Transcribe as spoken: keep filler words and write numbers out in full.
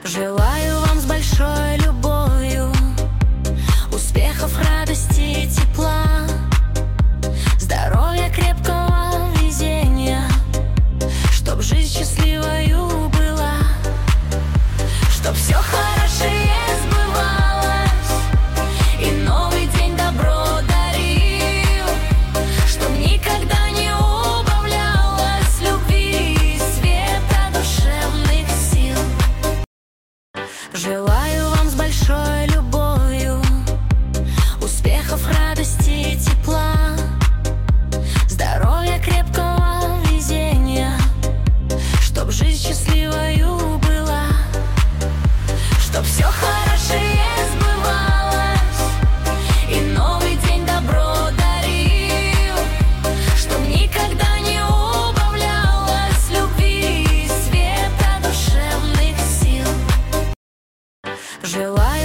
Желаю вам с большой любовью успехов, радости и тепла, здоровья, крепкого везения, чтоб жизнь счастливою была, чтоб все хорошее сбывалось и новый день добро дарил, чтоб никогда не убавлялось любви и света душевных сил. Желаю вам с большой любовью успехов, радости и тепла, здоровья, крепкого везения, чтоб жизнь счастливою была, чтоб все хорошее сбывалось и новый день добро дарил, чтоб никогда не убавлялось любви и света душевных сил. Желаю